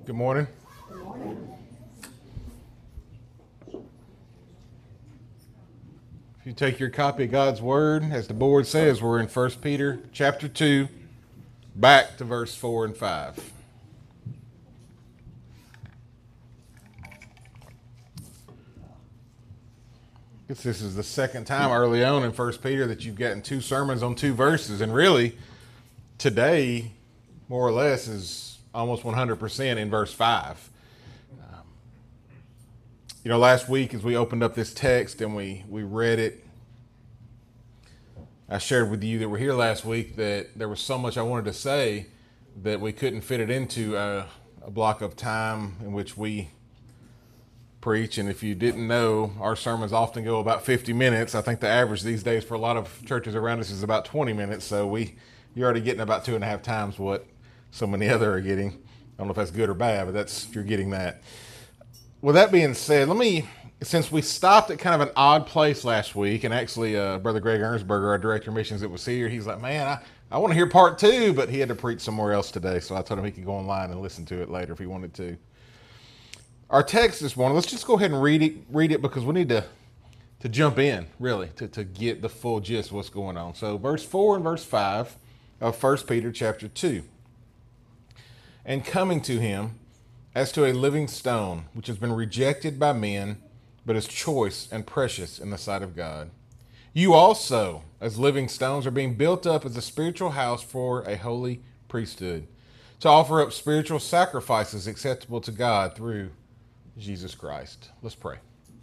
Good morning. Good morning. If you take your copy of God's Word, as the board says, we're in 1 Peter chapter 2, back to verse 4 and 5. I guess this is the second time early on in 1 Peter that you've gotten two sermons on two verses, and really, today, more or less, is almost 100% in verse 5. Last week as we opened up this text and we read it, I shared with you that were here last week that there was so much I wanted to say that we couldn't fit it into a block of time in which we preach. And if you didn't know, our sermons often go about 50 minutes. I think the average these days for a lot of churches around us is about 20 minutes. So you're already getting about 2.5 times what so many other are getting. I don't know if that's good or bad, but you're getting that. With that being said, since we stopped at kind of an odd place last week, and actually Brother Greg Ernsberger, our director of missions that was here, he's like, man, I want to hear part 2, but he had to preach somewhere else today, so I told him he could go online and listen to it later if he wanted to. Our text this morning, let's just go ahead and read it because we need to jump in, really, to get the full gist of what's going on. So verse 4 and verse 5 of 1 Peter chapter 2. And coming to him, as to a living stone, which has been rejected by men, but is choice and precious in the sight of God. You also, as living stones, are being built up as a spiritual house for a holy priesthood, to offer up spiritual sacrifices acceptable to God through Jesus Christ. Let's pray.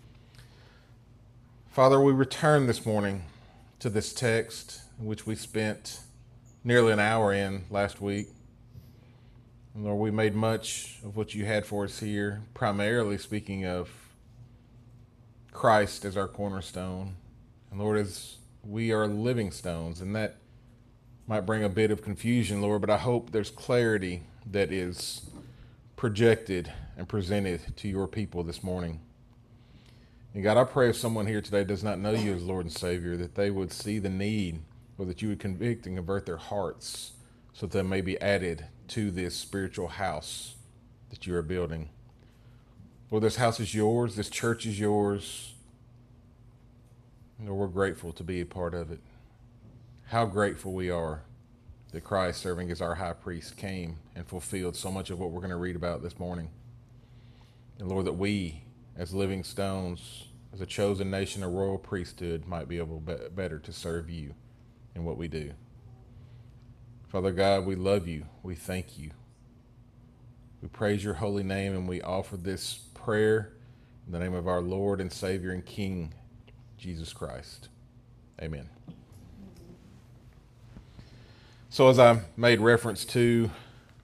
Father, we return this morning to this text, in which we spent nearly an hour in last week. And Lord, we made much of what you had for us here, primarily speaking of Christ as our cornerstone. And Lord, as we are living stones, and that might bring a bit of confusion, Lord, but I hope there's clarity that is projected and presented to your people this morning. And God, I pray if someone here today does not know you as Lord and Savior, that they would see the need, or that you would convict and convert their hearts so that they may be added to this spiritual house that you are building. Lord, this house is yours. This church is yours. Lord, we're grateful to be a part of it. How grateful we are that Christ, serving as our high priest, came and fulfilled so much of what we're going to read about this morning. And Lord, that we, as living stones, as a chosen nation, a royal priesthood, might be able better to serve you in what we do. Father God, we love you. We thank you. We praise your holy name, and we offer this prayer in the name of our Lord and Savior and King, Jesus Christ. Amen. So as I made reference to,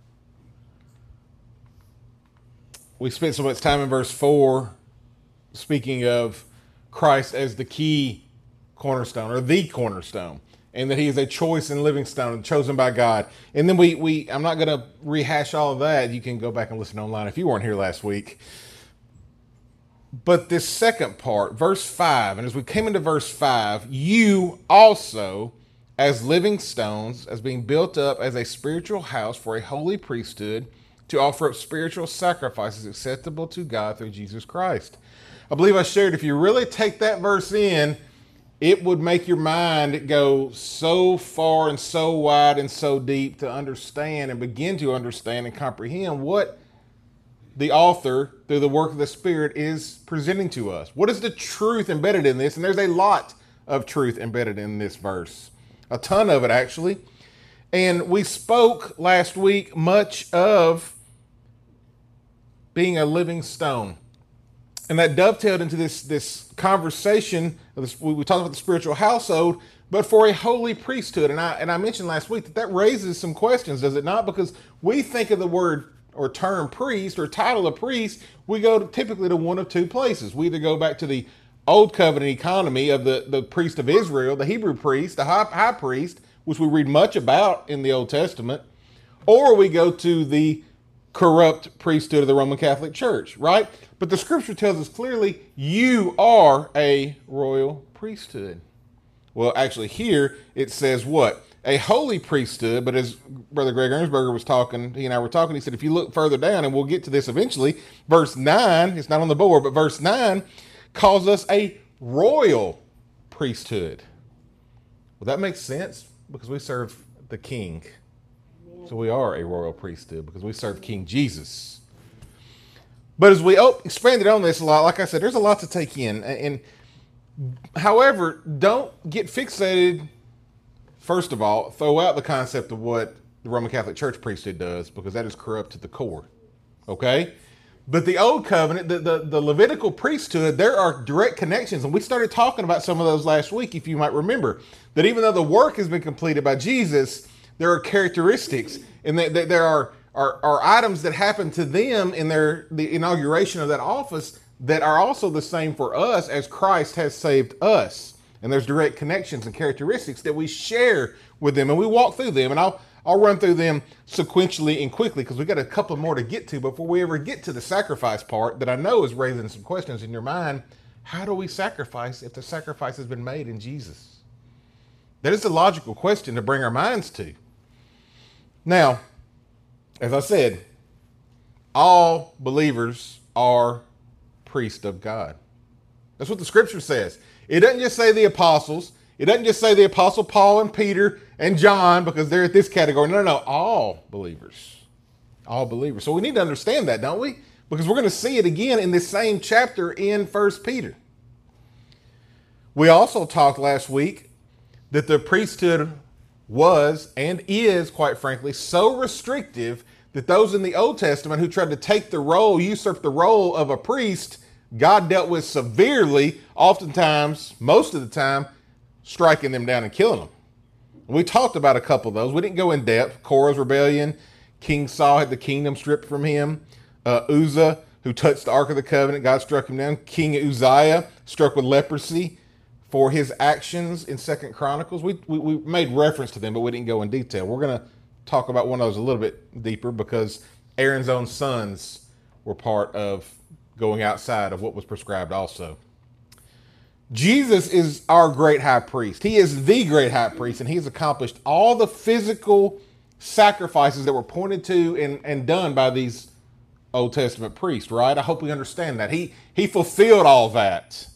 we spent so much time in verse 4 speaking of Christ as the key cornerstone, or the cornerstone, and that he is a choice and living stone chosen by God. And then I'm not going to rehash all of that. You can go back and listen online if you weren't here last week. But this second part, verse 5, and as we came into verse 5, you also, as living stones, as being built up as a spiritual house for a holy priesthood, to offer up spiritual sacrifices acceptable to God through Jesus Christ. I believe I shared, if you really take that verse in, it would make your mind go so far and so wide and so deep to understand and begin to understand and comprehend what the author, through the work of the Spirit, is presenting to us. What is the truth embedded in this? And there's a lot of truth embedded in this verse. A ton of it, actually. And we spoke last week much of being a living stone. And that dovetailed into this conversation. We talked about the spiritual household, but for a holy priesthood. And I mentioned last week that raises some questions, does it not? Because we think of the word or term priest or title of priest, we go typically to one of two places. We either go back to the old covenant economy of the priest of Israel, the Hebrew priest, the high priest, which we read much about in the Old Testament, or we go to the corrupt priesthood of the Roman Catholic Church, right? But the scripture tells us clearly, you are a royal priesthood. Well, actually here it says what? a holy priesthood. But as Brother Greg Ernsberger was talking, he and I were talking, he said, if you look further down, and we'll get to this eventually, verse 9, it's not on the board, but verse 9 calls us a royal priesthood. Well, that makes sense because we serve the King. So we are a royal priesthood because we serve King Jesus. But as we expanded on this a lot, like I said, there's a lot to take in. And however, don't get fixated. First of all, throw out the concept of what the Roman Catholic Church priesthood does, because that is corrupt to the core. Okay? But the Old Covenant, the Levitical priesthood, there are direct connections. And we started talking about some of those last week, if you might remember. That even though the work has been completed by Jesus, there are characteristics and there are items that happen to them in the inauguration of that office that are also the same for us as Christ has saved us. And there's direct connections and characteristics that we share with them, and we walk through them. And I'll run through them sequentially and quickly because we got a couple more to get to before we ever get to the sacrifice part that I know is raising some questions in your mind. How do we sacrifice if the sacrifice has been made in Jesus? That is a logical question to bring our minds to. Now, as I said, all believers are priests of God. That's what the scripture says. It doesn't just say the apostles. It doesn't just say the apostle Paul and Peter and John because they're at this category. No, all believers. All believers. So we need to understand that, don't we? Because we're going to see it again in this same chapter in 1 Peter. We also talked last week that the priesthood was and is, quite frankly, so restrictive that those in the Old Testament who tried to take the role, usurp the role of a priest, God dealt with severely, oftentimes, most of the time, striking them down and killing them. We talked about a couple of those. We didn't go in depth. Korah's rebellion, King Saul had the kingdom stripped from him. Uzzah, who touched the Ark of the Covenant, God struck him down. King Uzziah, struck with leprosy for his actions in 2 Chronicles. We made reference to them, but we didn't go in detail. We're going to talk about one of those a little bit deeper because Aaron's own sons were part of going outside of what was prescribed also. Jesus is our great high priest. He is the great high priest, and he's accomplished all the physical sacrifices that were pointed to and done by these Old Testament priests, right? I hope we understand that. He fulfilled all that.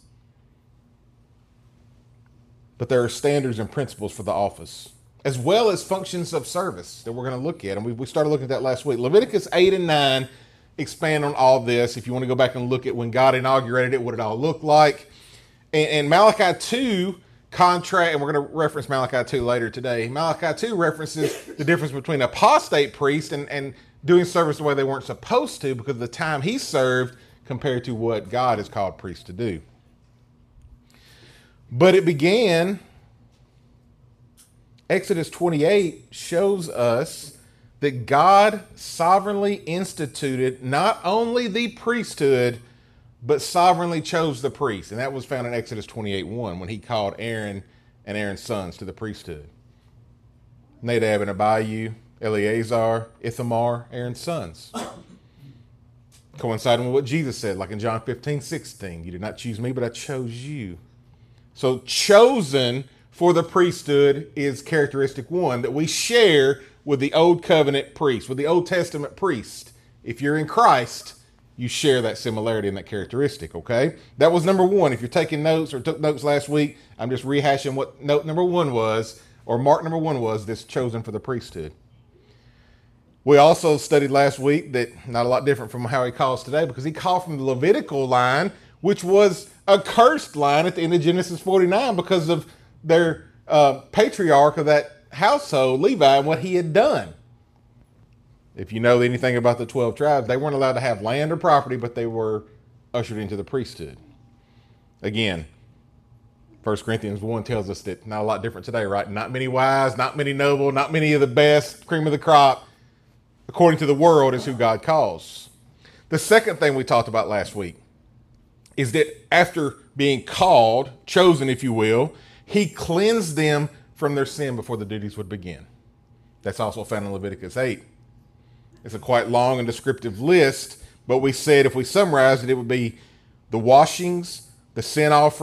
But there are standards and principles for the office, as well as functions of service that we're going to look at. And we started looking at that last week. Leviticus 8 and 9 expand on all this. If you want to go back and look at when God inaugurated it, what it all looked like. And Malachi 2 and we're going to reference Malachi 2 later today. Malachi 2 references the difference between apostate priests and doing service the way they weren't supposed to because of the time he served compared to what God has called priests to do. But it began, Exodus 28 shows us that God sovereignly instituted not only the priesthood, but sovereignly chose the priest. And that was found in Exodus 28:1 when he called Aaron and Aaron's sons to the priesthood. Nadab and Abihu, Eleazar, Ithamar, Aaron's sons. Coinciding with what Jesus said, like in John 15:16, you did not choose me, but I chose you. So chosen for the priesthood is characteristic one that we share with the Old Covenant priest, with the Old Testament priest. If you're in Christ, you share that similarity and that characteristic, okay? That was number one. If you're taking notes or took notes last week, I'm just rehashing what note number one was, or mark number one was, this chosen for the priesthood. We also studied last week that not a lot different from how he calls today, because he called from the Levitical line, which was a cursed line at the end of Genesis 49 because of their patriarch of that household, Levi, and what he had done. If you know anything about the 12 tribes, they weren't allowed to have land or property, but they were ushered into the priesthood. Again, 1 Corinthians 1 tells us that not a lot different today, right? Not many wise, not many noble, not many of the best, cream of the crop, according to the world, is who God calls. The second thing we talked about last week is that after being called, chosen, if you will, he cleansed them from their sin before the duties would begin. That's also found in Leviticus 8. It's a quite long and descriptive list, but we said if we summarized it, it would be the washings, the sin offering,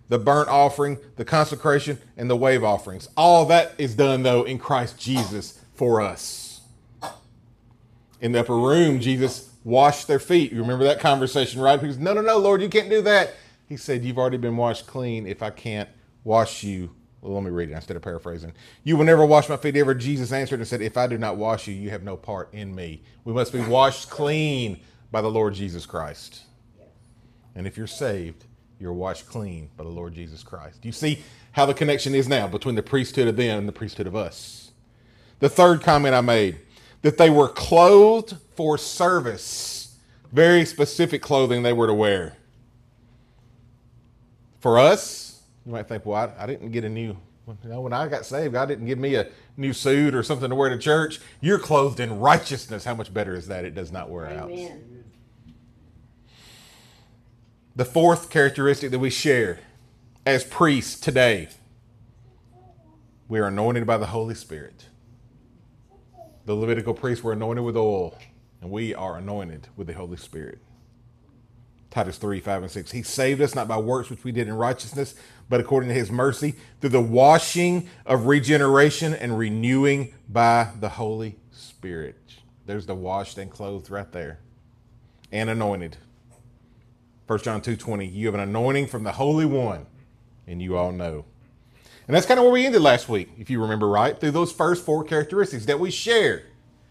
the burnt offering, the consecration, and the wave offerings. All that is done, though, in Christ Jesus for us. In the upper room, Jesus washed their feet. You remember that conversation, right? He goes, no, Lord, you can't do that. He said, you've already been washed clean. If I can't wash you, well, let me read it instead of paraphrasing. You will never wash my feet ever. Jesus answered and said, if I do not wash you, you have no part in me. We must be washed clean by the Lord Jesus Christ. And if you're saved, you're washed clean by the Lord Jesus Christ. Do you see how the connection is now between the priesthood of them and the priesthood of us? The third comment I made, that they were clothed for service. Very specific clothing they were to wear. For us, you might think, well, I didn't get a new, when I got saved, God didn't give me a new suit or something to wear to church. You're clothed in righteousness. How much better is that? It does not wear out. The fourth characteristic that we share as priests today, we are anointed by the Holy Spirit. The Levitical priests were anointed with oil, and we are anointed with the Holy Spirit. Titus 3:5-6. He saved us not by works which we did in righteousness, but according to his mercy, through the washing of regeneration and renewing by the Holy Spirit. There's the washed and clothed right there. And anointed. 1 John 2:20. You have an anointing from the Holy One, and you all know. And that's kind of where we ended last week, if you remember right, through those first four characteristics that we shared.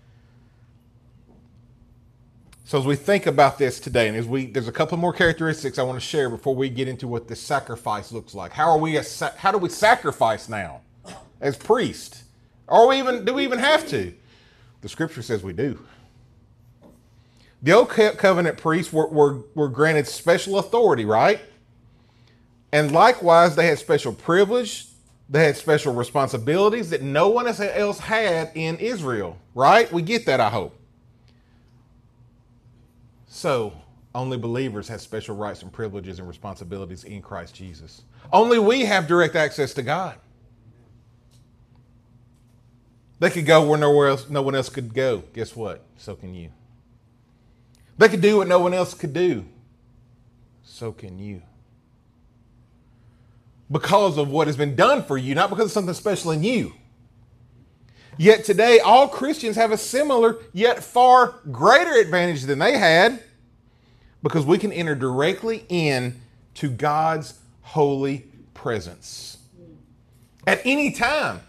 So as we think about this today, and there's a couple more characteristics I want to share before we get into what the sacrifice looks like. How do we sacrifice now as priests? Do we even have to? The scripture says we do. The old covenant priests were granted special authority, right? And likewise, they had special privilege. They had special responsibilities that no one else had in Israel, right? We get that, I hope. So, only believers have special rights and privileges and responsibilities in Christ Jesus. Only we have direct access to God. They could go where no one else could go. Guess what? So can you. They could do what no one else could do. So can you. Because of what has been done for you, not because of something special in you. Yet today, all Christians have a similar, yet far greater advantage than they had, because we can enter directly in to God's holy presence. At any time,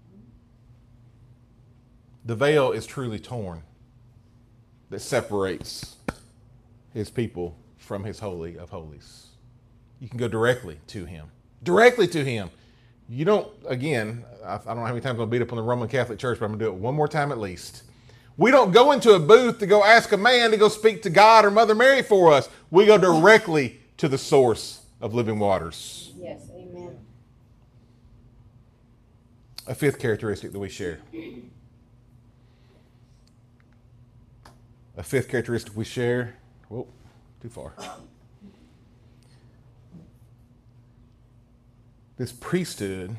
the veil is truly torn that separates his people from his holy of holies. You can go directly to him. Directly to him. You don't, again, I don't know how many times I'll beat up on the Roman Catholic Church, but I'm going to do it one more time at least. We don't go into a booth to go ask a man to go speak to God or Mother Mary for us. We go directly to the source of living waters. Yes, amen. A fifth characteristic that we share. A fifth characteristic we share. Whoa, too far. This priesthood,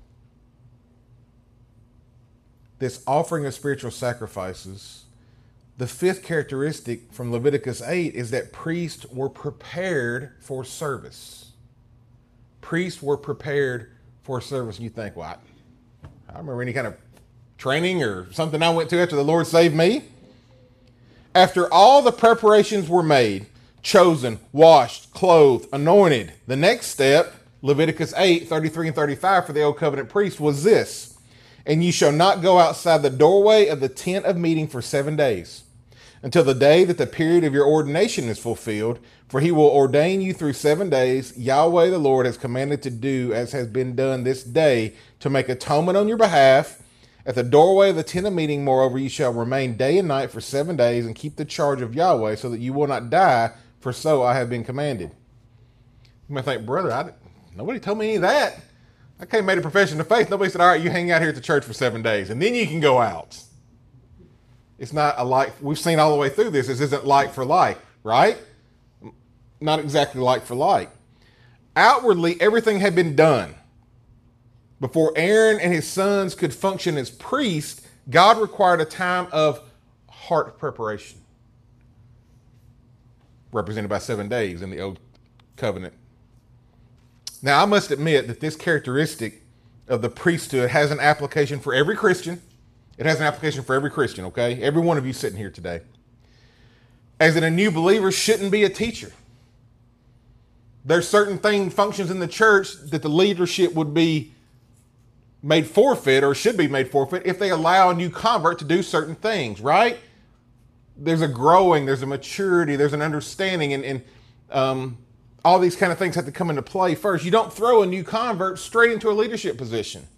this offering of spiritual sacrifices, the fifth characteristic from Leviticus 8 is that priests were prepared for service. Priests were prepared for service. And you think, well, I don't remember any kind of training or something I went to after the Lord saved me. After all the preparations were made, chosen, washed, clothed, anointed, the next step, Leviticus 8:33 and 35 for the old covenant priest was this. And ye shall not go outside the doorway of the tent of meeting for 7 days, until the day that the period of your ordination is fulfilled. For he will ordain you through 7 days. Yahweh the Lord has commanded to do as has been done this day, to make atonement on your behalf. At the doorway of the tent of meeting, moreover, you shall remain day and night for 7 days, and keep the charge of Yahweh, so that you will not die, for so I have been commanded. You might think, brother, nobody told me any of that. I came and made a profession of faith. Nobody said, all right, you hang out here at the church for 7 days, and then you can go out. It's not a like. We've seen all the way through this. This isn't like for like, right? Not exactly like for like. Outwardly, everything had been done. Before Aaron and his sons could function as priests, God required a time of heart preparation, represented by 7 days in the Old Covenant Now, I must admit that this characteristic of the priesthood has an application for every Christian. It has an application for every Christian, okay? Every one of you sitting here today. As in, a new believer shouldn't be a teacher. There's certain functions in the church that the leadership would be made forfeit or should be made forfeit if they allow a new convert to do certain things, right? There's a growing, there's a maturity, there's an understanding, and all these kind of things have to come into play first. You don't throw a new convert straight into a leadership position.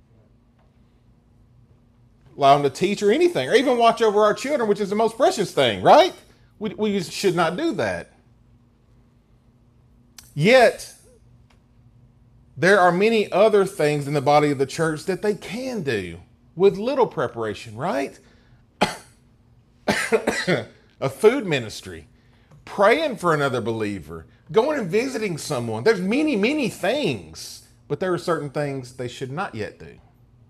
Allow them to teach or anything, or even watch over our children, which is the most precious thing, right? We should not do that. Yet, there are many other things in the body of the church that they can do with little preparation, right? A food ministry, praying for another believer, going and visiting someone. There's many, many things, but there are certain things they should not yet do.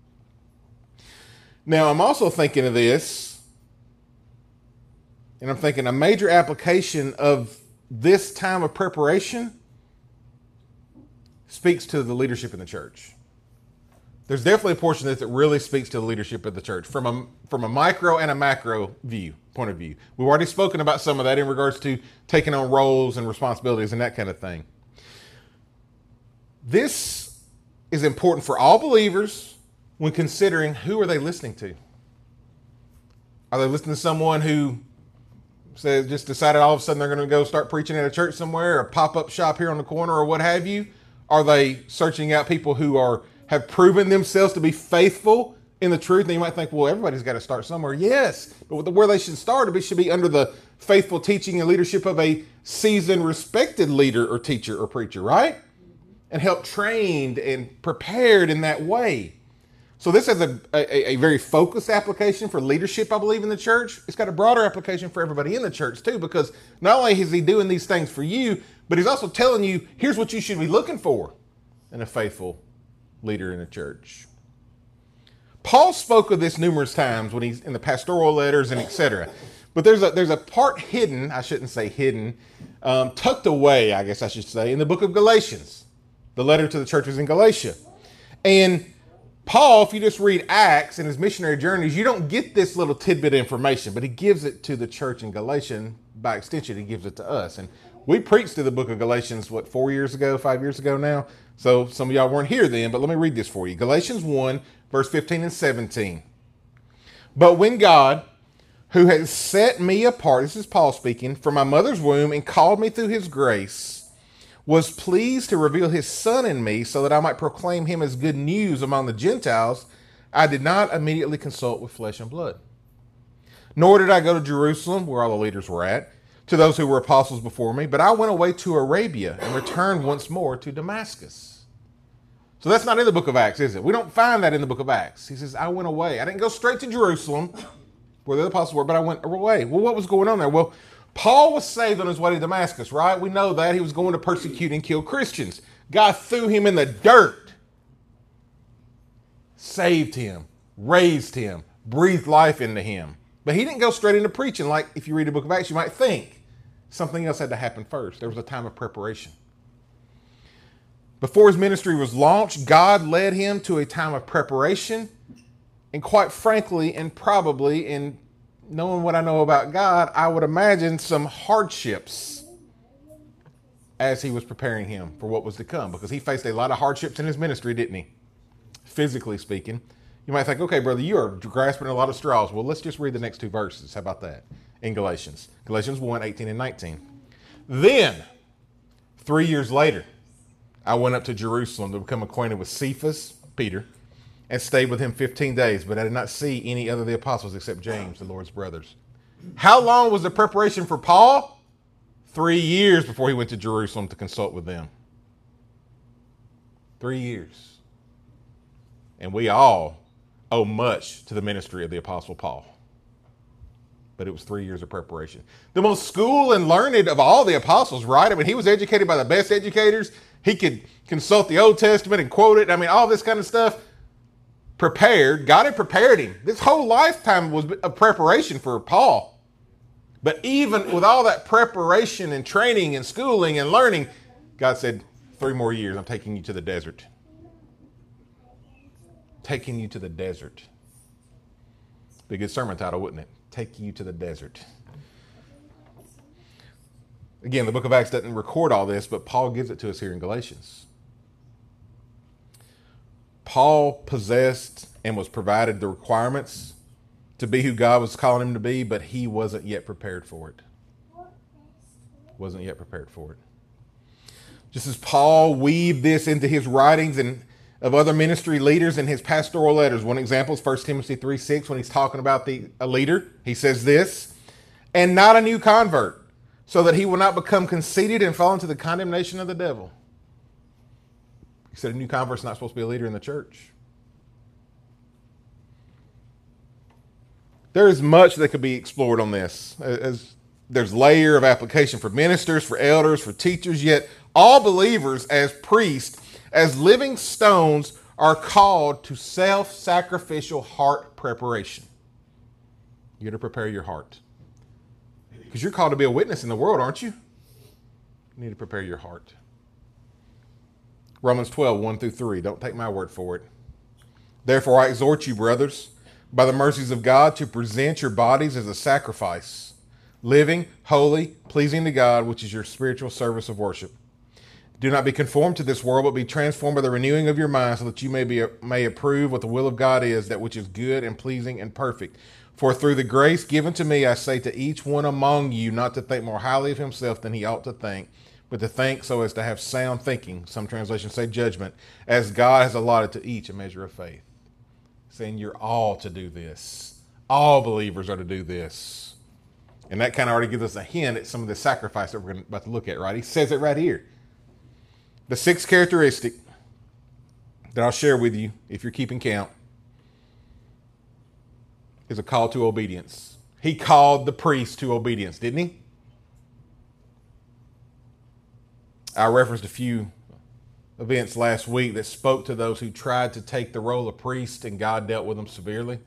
Now, I'm also thinking of this, and I'm thinking a major application of this time of preparation speaks to the leadership in the church. There's definitely a portion of this that really speaks to the leadership of the church from a micro and a macro point of view. We've already spoken about some of that in regards to taking on roles and responsibilities and that kind of thing. This is important for all believers when considering who are they listening to. Are they listening to someone who says just decided all of a sudden they're going to go start preaching at a church somewhere, or a pop-up shop here on the corner, or what have you? Are they searching out people who have proven themselves to be faithful in the truth? And you might think, well, everybody's got to start somewhere. Yes, but where they should start, it should be under the faithful teaching and leadership of a seasoned, respected leader or teacher or preacher, right? And help trained and prepared in that way. So this has a very focused application for leadership, I believe, in the church. It's got a broader application for everybody in the church too, because not only is he doing these things for you, but he's also telling you, here's what you should be looking for in a faithful leader in the church. Paul spoke of this numerous times when he's in the pastoral letters and etc. But there's a part hidden, I shouldn't say hidden, tucked away, I guess I should say, in the book of Galatians, the letter to the churches in Galatia. And Paul, if you just read Acts and his missionary journeys, you don't get this little tidbit of information, but he gives it to the church in Galatia, and by extension, he gives it to us. And we preached through the book of Galatians, 5 years ago now? So some of y'all weren't here then, but let me read this for you. Galatians 1, verse 15 and 17. But when God, who has set me apart, this is Paul speaking, from my mother's womb and called me through his grace, was pleased to reveal his son in me so that I might proclaim him as good news among the Gentiles, I did not immediately consult with flesh and blood. Nor did I go to Jerusalem, where all the leaders were at, to those who were apostles before me, but I went away to Arabia and returned once more to Damascus. So that's not in the book of Acts, is it? We don't find that in the book of Acts. He says, I went away. I didn't go straight to Jerusalem, where the apostles were, but I went away. Well, what was going on there? Well, Paul was saved on his way to Damascus, right? We know that. He was going to persecute and kill Christians. God threw him in the dirt, saved him, raised him, breathed life into him. But he didn't go straight into preaching like if you read the book of Acts, you might think. Something else had to happen first. There was a time of preparation. Before his ministry was launched, God led him to a time of preparation. And quite frankly, and probably in knowing what I know about God, I would imagine some hardships as he was preparing him for what was to come, because he faced a lot of hardships in his ministry, didn't he? Physically speaking. You might think, okay, brother, you are grasping a lot of straws. Well, let's just read the next two verses. How about that? In Galatians. Galatians 1, 18 and 19. Then, 3 years later, I went up to Jerusalem to become acquainted with Cephas, Peter, and stayed with him 15 days, but I did not see any other of the apostles except James, the Lord's brothers. How long was the preparation for Paul? 3 years before he went to Jerusalem to consult with them. 3 years. And we all owe much to the ministry of the Apostle Paul. But it was 3 years of preparation. The most schooled and learned of all the apostles, right? I mean, he was educated by the best educators. He could consult the Old Testament and quote it. I mean, all this kind of stuff. Prepared. God had prepared him. This whole lifetime was a preparation for Paul. But even with all that preparation and training and schooling and learning, God said, 3 more years, I'm taking you to the desert. Taking you to the desert. Be a good sermon title, wouldn't it? Taking you to the desert. Again, the book of Acts doesn't record all this, but Paul gives it to us here in Galatians. Paul possessed and was provided the requirements to be who God was calling him to be, but he wasn't yet prepared for it. Wasn't yet prepared for it. Just as Paul weaved this into his writings and of other ministry leaders in his pastoral letters. One example is 1 Timothy 3:6 when he's talking about a leader. He says this, and not a new convert, so that he will not become conceited and fall into the condemnation of the devil. He said a new convert's not supposed to be a leader in the church. There is much that could be explored on this. As there's layer of application for ministers, for elders, for teachers, yet all believers as priests, as living stones, are called to self-sacrificial heart preparation. You're to prepare your heart. Because you're called to be a witness in the world, aren't you? You need to prepare your heart. Romans 12, 1-3. Don't take my word for it. Therefore, I exhort you, brothers, by the mercies of God, to present your bodies as a sacrifice, living, holy, pleasing to God, which is your spiritual service of worship. Do not be conformed to this world, but be transformed by the renewing of your mind, so that you may approve what the will of God is, that which is good and pleasing and perfect. For through the grace given to me, I say to each one among you not to think more highly of himself than he ought to think, but to think so as to have sound thinking. Some translations say judgment, as God has allotted to each a measure of faith. Saying you're all to do this. All believers are to do this. And that kind of already gives us a hint at some of the sacrifice that we're about to look at, right? He says it right here. The sixth characteristic that I'll share with you, if you're keeping count, is a call to obedience. He called the priest to obedience, didn't he? I referenced a few events last week that spoke to those who tried to take the role of priest, and God dealt with them severely.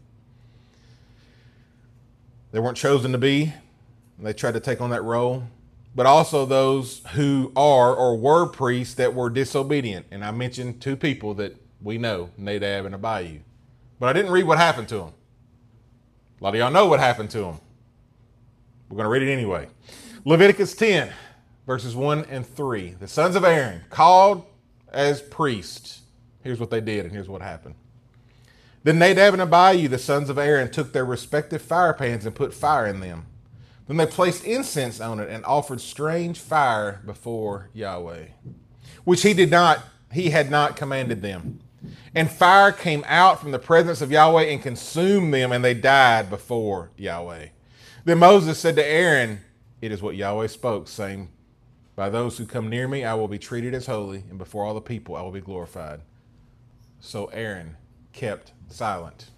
They weren't chosen to be, and they tried to take on that role. But also those who are or were priests that were disobedient. And I mentioned 2 people that we know, Nadab and Abihu. But I didn't read what happened to them. A lot of y'all know what happened to them. We're going to read it anyway. Leviticus 10, verses 1-3. The sons of Aaron, called as priests. Here's what they did, and here's what happened. Then Nadab and Abihu, the sons of Aaron, took their respective fire pans and put fire in them. Then they placed incense on it and offered strange fire before Yahweh, which he had not commanded them. And fire came out from the presence of Yahweh and consumed them, and they died before Yahweh. Then Moses said to Aaron, it is what Yahweh spoke, saying, by those who come near me, I will be treated as holy, and before all the people, I will be glorified. So Aaron kept silent.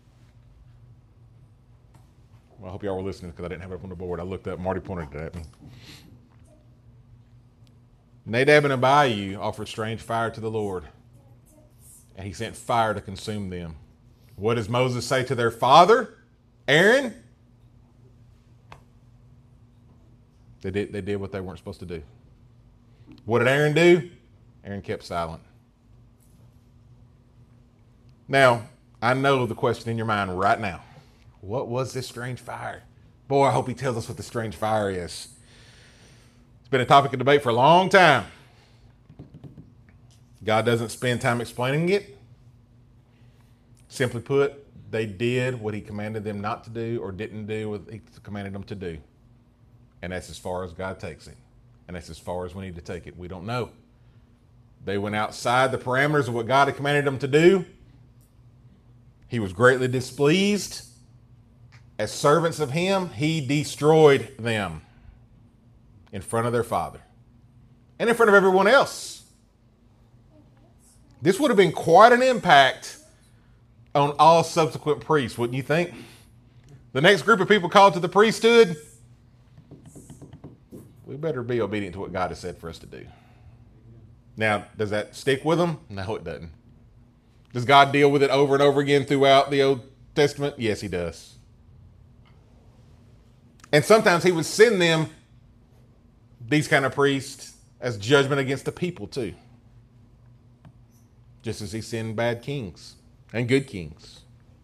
Well, I hope y'all were listening because I didn't have it up on the board. I looked up. Marty pointed it at me. Nadab and Abihu offered strange fire to the Lord, and he sent fire to consume them. What does Moses say to their father, Aaron? They did what they weren't supposed to do. What did Aaron do? Aaron kept silent. Now, I know the question in your mind right now. What was this strange fire? Boy, I hope he tells us what the strange fire is. It's been a topic of debate for a long time. God doesn't spend time explaining it. Simply put, they did what he commanded them not to do or didn't do what he commanded them to do. And that's as far as God takes it. And that's as far as we need to take it. We don't know. They went outside the parameters of what God had commanded them to do. He was greatly displeased. As servants of him, he destroyed them in front of their father and in front of everyone else. This would have been quite an impact on all subsequent priests, wouldn't you think? The next group of people called to the priesthood, we better be obedient to what God has said for us to do. Now, does that stick with them? No, it doesn't. Does God deal with it over and over again throughout the Old Testament? Yes, he does. And sometimes he would send them, these kind of priests, as judgment against the people too. Just as he sent bad kings and good kings.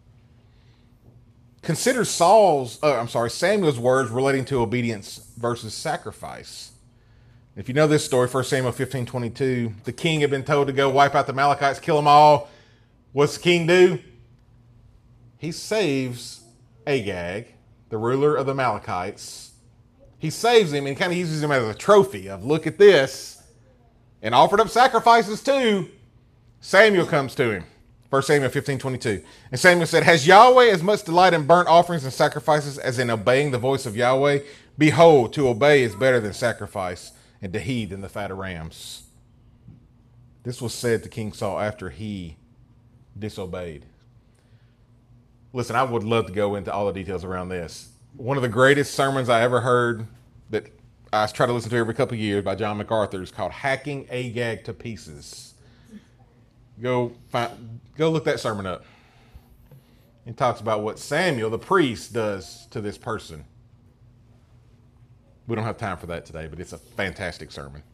Consider Samuel's words relating to obedience versus sacrifice. If you know this story, 1 Samuel 15:22, the king had been told to go wipe out the Amalekites, kill them all. What's the king do? He saves Agag, the ruler of the Amalekites. He saves him and kind of uses him as a trophy of, look at this, and offered up sacrifices too. Samuel comes to him. 1 Samuel 15:22. And Samuel said, has Yahweh as much delight in burnt offerings and sacrifices as in obeying the voice of Yahweh? Behold, to obey is better than sacrifice, and to heed than the fat of rams. This was said to King Saul after he disobeyed. Listen, I would love to go into all the details around this. One of the greatest sermons I ever heard that I try to listen to every couple of years by John MacArthur is called Hacking Agag to Pieces. Go look that sermon up. It talks about what Samuel, the priest, does to this person. We don't have time for that today, but it's a fantastic sermon.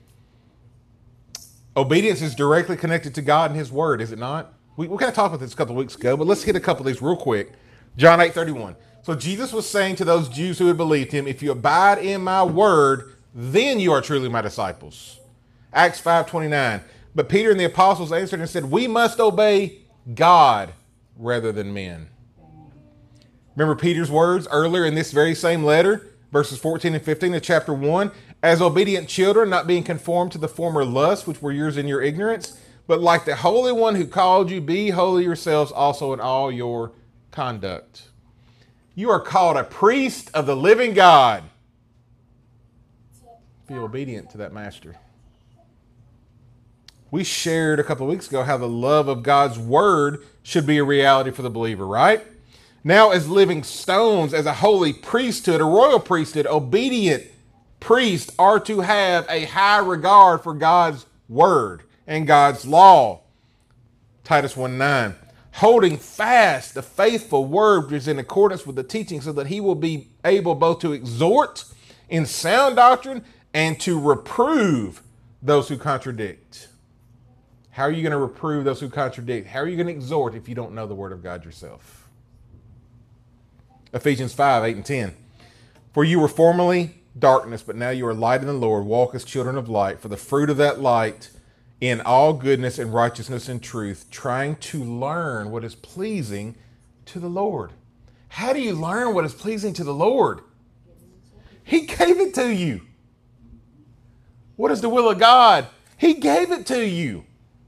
Obedience is directly connected to God and his word, is it not? We kind of talked about this a couple of weeks ago, but let's hit a couple of these real quick. John 8:31. So Jesus was saying to those Jews who had believed him, if you abide in my word, then you are truly my disciples. Acts 5:29. But Peter and the apostles answered and said, we must obey God rather than men. Remember Peter's words earlier in this very same letter, verses 14 and 15 of chapter 1. As obedient children, not being conformed to the former lusts which were yours in your ignorance, but like the Holy One who called you, be holy yourselves also in all your conduct. You are called a priest of the living God. Be obedient to that master. We shared a couple of weeks ago how the love of God's word should be a reality for the believer, right? Now, as living stones, as a holy priesthood, a royal priesthood, obedient priests are to have a high regard for God's word and God's law. Titus 1:9. Holding fast the faithful word which is in accordance with the teaching, so that he will be able both to exhort in sound doctrine and to reprove those who contradict. How are you going to reprove those who contradict? How are you going to exhort if you don't know the word of God yourself? Ephesians 5:8 and 10. For you were formerly darkness, but now you are light in the Lord. Walk as children of light. For the fruit of that light in all goodness and righteousness and truth, trying to learn what is pleasing to the Lord. How do you learn what is pleasing to the Lord? He gave it to you. What is the will of God? He gave it to you.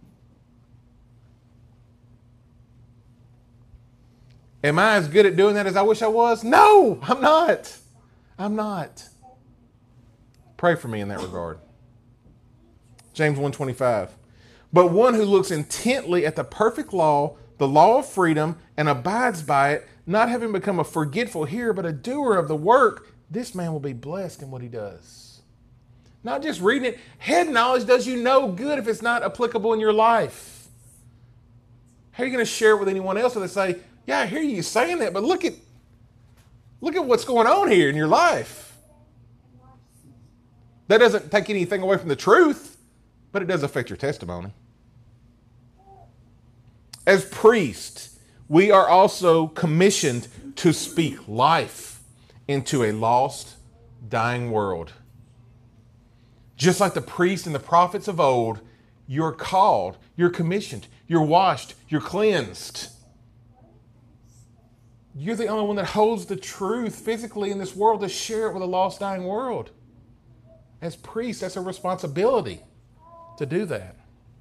Am I as good at doing that as I wish I was? No, I'm not. I'm not. Pray for me in that regard. James 1:25. But one who looks intently at the perfect law, the law of freedom, and abides by it, not having become a forgetful hearer, but a doer of the work, this man will be blessed in what he does. Not just reading it. Head knowledge does you no good if it's not applicable in your life. How are you going to share it with anyone else if they say, yeah, I hear you saying that, but look at what's going on here in your life. That doesn't take anything away from the truth, but it does affect your testimony. As priests, we are also commissioned to speak life into a lost, dying world. Just like the priests and the prophets of old, you're called, you're commissioned, you're washed, you're cleansed. You're the only one that holds the truth physically in this world to share it with a lost, dying world. As priests, that's a responsibility to do that.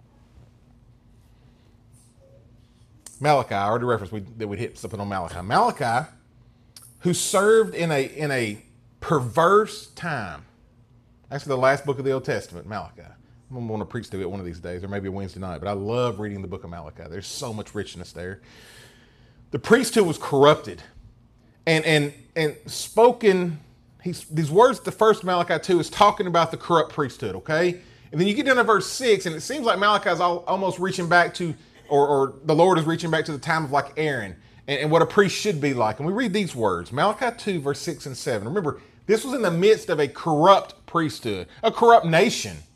Malachi, I already referenced that we'd hit something on Malachi. Malachi, who served in a perverse time. Actually, the last book of the Old Testament, Malachi. I'm going to want to preach through it one of these days, or maybe a Wednesday night, but I love reading the book of Malachi. There's so much richness there. The priesthood was corrupted and spoken. These words, the first Malachi 2 is talking about the corrupt priesthood, okay? And then you get down to verse 6, and it seems like Malachi is almost reaching back to, or the Lord is reaching back to the time of like Aaron and what a priest should be like. And we read these words, Malachi 2, verse 6 and 7. Remember, this was in the midst of a corrupt priesthood, a corrupt nation.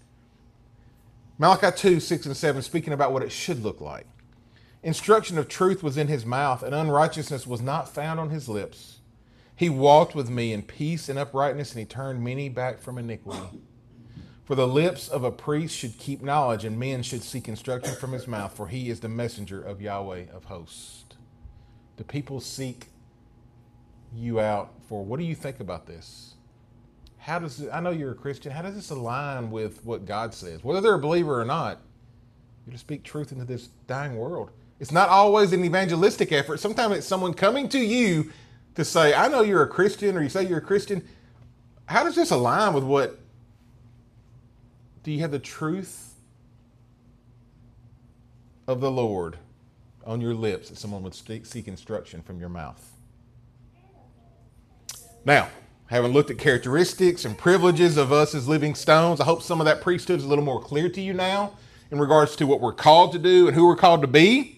Malachi 2, 6 and 7, speaking about what it should look like. Instruction of truth was in his mouth, and unrighteousness was not found on his lips. He walked with me in peace and uprightness, and he turned many back from iniquity. For the lips of a priest should keep knowledge, and men should seek instruction from his mouth, for he is the messenger of Yahweh of hosts. Do people seek you out for, what do you think about this? How does it, I know you're a Christian, how does this align with what God says? Whether they're a believer or not, you're to speak truth into this dying world. It's not always an evangelistic effort. Sometimes it's someone coming to you to say, I know you're a Christian, or you say you're a Christian. How does this align with what? Do you have the truth of the Lord on your lips that someone would seek instruction from your mouth? Now, having looked at characteristics and privileges of us as living stones, I hope some of that priesthood is a little more clear to you now in regards to what we're called to do and who we're called to be.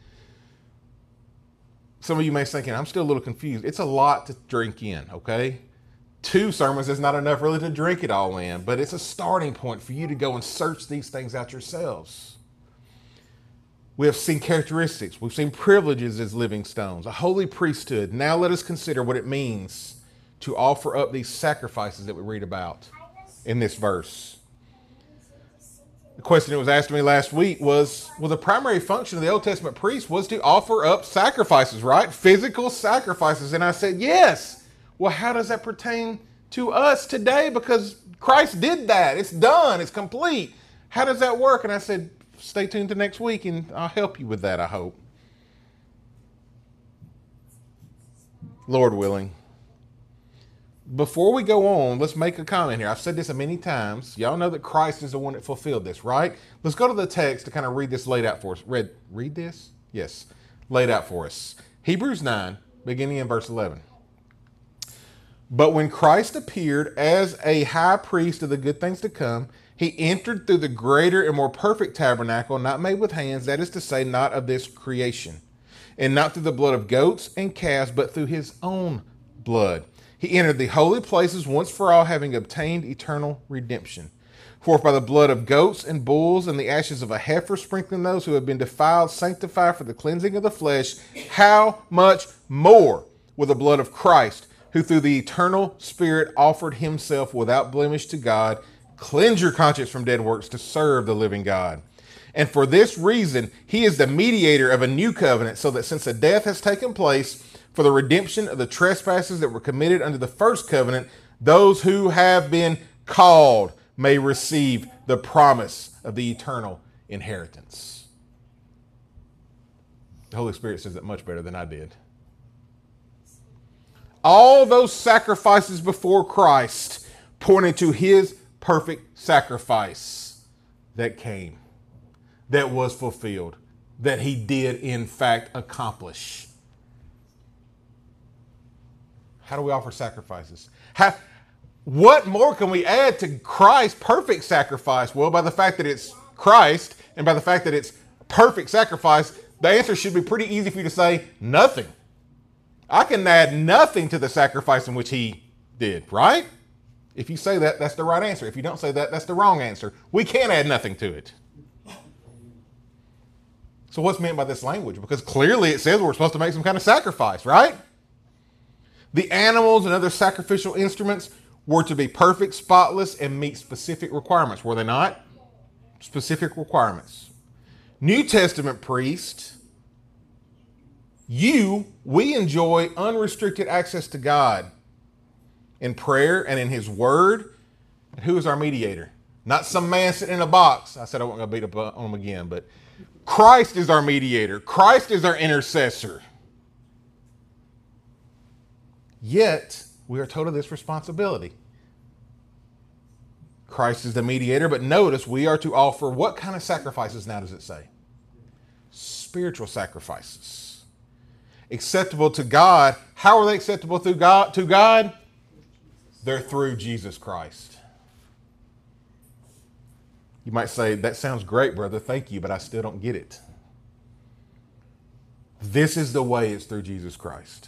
Some of you may be thinking, I'm still a little confused. It's a lot to drink in, okay? 2 sermons is not enough really to drink it all in, but it's a starting point for you to go and search these things out yourselves. We have seen characteristics. We've seen privileges as living stones, a holy priesthood. Now let us consider what it means to offer up these sacrifices that we read about in this verse. The question that was asked to me last week was, well, the primary function of the Old Testament priest was to offer up sacrifices, right? Physical sacrifices. And I said, yes. Well, how does that pertain to us today? Because Christ did that. It's done. It's complete. How does that work? And I said, stay tuned to next week and I'll help you with that, I hope. Lord willing. Before we go on, let's make a comment here. I've said this many times. Y'all know that Christ is the one that fulfilled this, right? Let's go to the text to kind of read this laid out for us. Read this? Yes. Laid out for us. Hebrews 9, beginning in verse 11. But when Christ appeared as a high priest of the good things to come, he entered through the greater and more perfect tabernacle, not made with hands, that is to say, not of this creation, and not through the blood of goats and calves, but through his own blood. He entered the holy places once for all, having obtained eternal redemption. For if by the blood of goats and bulls and the ashes of a heifer sprinkling those who have been defiled sanctify for the cleansing of the flesh, how much more will the blood of Christ, who through the eternal Spirit offered himself without blemish to God, cleanse your conscience from dead works to serve the living God? And for this reason, he is the mediator of a new covenant, so that since a death has taken place for the redemption of the trespasses that were committed under the first covenant, those who have been called may receive the promise of the eternal inheritance. The Holy Spirit says it much better than I did. All those sacrifices before Christ pointed to his perfect sacrifice that came, that was fulfilled, that he did in fact accomplish. How do we offer sacrifices? What more can we add to Christ's perfect sacrifice? Well, by the fact that it's Christ and by the fact that it's perfect sacrifice, the answer should be pretty easy for you to say, nothing. I can add nothing to the sacrifice in which he did, right? If you say that, that's the right answer. If you don't say that, that's the wrong answer. We can't add nothing to it. So what's meant by this language? Because clearly it says we're supposed to make some kind of sacrifice, right? The animals and other sacrificial instruments were to be perfect, spotless, and meet specific requirements, were they not? Specific requirements. New Testament priest, we enjoy unrestricted access to God in prayer and in his word. And who is our mediator? Not some man sitting in a box. I said I wasn't going to beat up on him again, but Christ is our mediator. Christ is our intercessor. Yet, we are told of this responsibility. Christ is the mediator, but notice we are to offer what kind of sacrifices now does it say? Spiritual sacrifices. Acceptable to God. How are they acceptable to God? They're through Jesus Christ. You might say, that sounds great, brother. Thank you, but I still don't get it. This is the way, it's through Jesus Christ.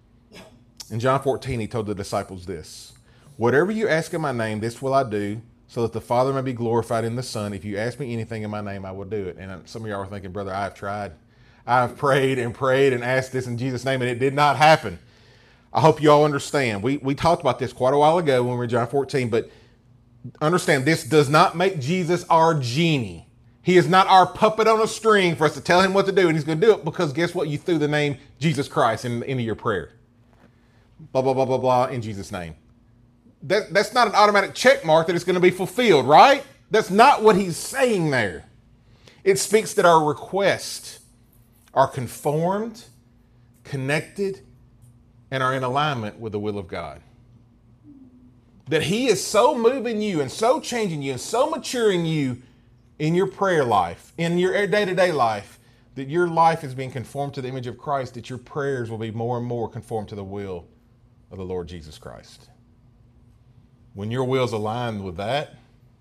In John 14, he told the disciples this: whatever you ask in my name, this will I do, so that the Father may be glorified in the Son. If you ask me anything in my name, I will do it. And some of y'all are thinking, brother, I have tried. I have prayed and asked this in Jesus' name, and it did not happen. I hope you all understand. We talked about this quite a while ago when we were in John 14, but understand, this does not make Jesus our genie. He is not our puppet on a string for us to tell him what to do, and he's going to do it because guess what? You threw the name Jesus Christ into your prayer. Blah, blah, blah, blah, blah, in Jesus' name. That's not an automatic check mark that it's going to be fulfilled, right? That's not what he's saying there. It speaks that our requests are conformed, connected, and are in alignment with the will of God. That he is so moving you and so changing you and so maturing you in your prayer life, in your day-to-day life, that your life is being conformed to the image of Christ, that your prayers will be more and more conformed to the will of the Lord Jesus Christ. When your will's aligned with that,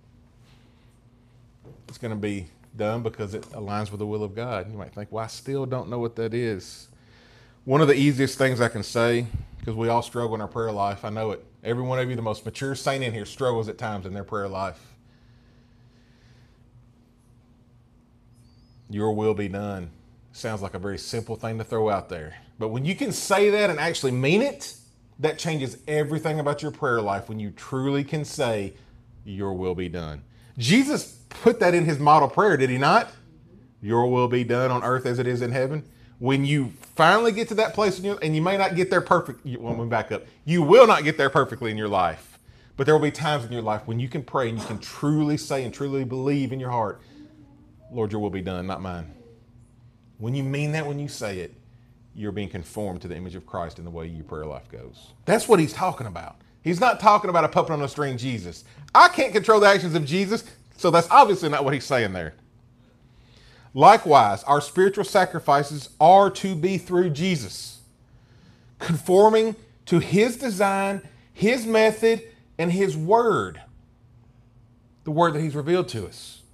it's going to be done because it aligns with the will of God. You might think, well, I still don't know what that is. One of the easiest things I can say, because we all struggle in our prayer life, I know it. Every one of you, the most mature saint in here, struggles at times in their prayer life. Your will be done. Sounds like a very simple thing to throw out there. But when you can say that and actually mean it, that changes everything about your prayer life when you truly can say, your will be done. Jesus put that in his model prayer, did he not? Your will be done on earth as it is in heaven. When you finally get to that place, and you may not get there perfect, when we back up, you will not get there perfectly in your life. But there will be times in your life when you can pray and you can truly say and truly believe in your heart, Lord, your will be done, not mine. When you mean that, when you say it, you're being conformed to the image of Christ in the way your prayer life goes. That's what he's talking about. He's not talking about a puppet on a string Jesus. I can't control the actions of Jesus, so that's obviously not what he's saying there. Likewise, our spiritual sacrifices are to be through Jesus, conforming to his design, his method, and his word, the word that he's revealed to us.